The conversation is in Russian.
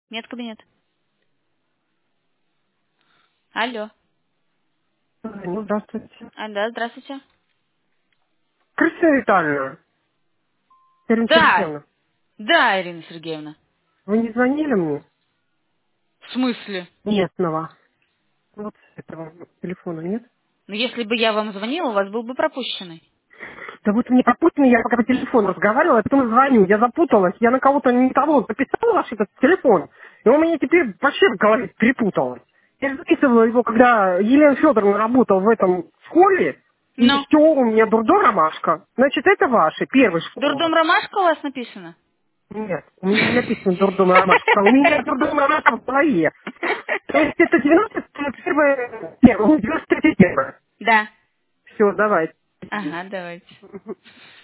Нет, кабинет. Алло. Ну, здравствуйте. А, да, здравствуйте. Кристина Витальевна, Ирина Да, Сергеевна, да, Ирина Сергеевна. вы не звонили мне В смысле? местного? Вот с этого телефона, нет? Ну, если бы я вам звонила, у вас был бы пропущенный. Да вот мне пропущено, я пока по телефону разговаривала, а потом звоню, я запуталась, я на кого-то не того записала ваш этот телефон, и он меня теперь вообще в голове перепуталось. Я записывала его, когда Елена Федоровна работала в этом школе, и Ну, все, у меня дурдом ромашка. Значит, это ваша, первая школа. дурдом ромашка у вас написано? Нет, у меня не написано дурдом ромашка, у меня дурдом ромашка в голове. То есть это 91 первое, 93 первое. Да. Все, давай. Ага, давайте.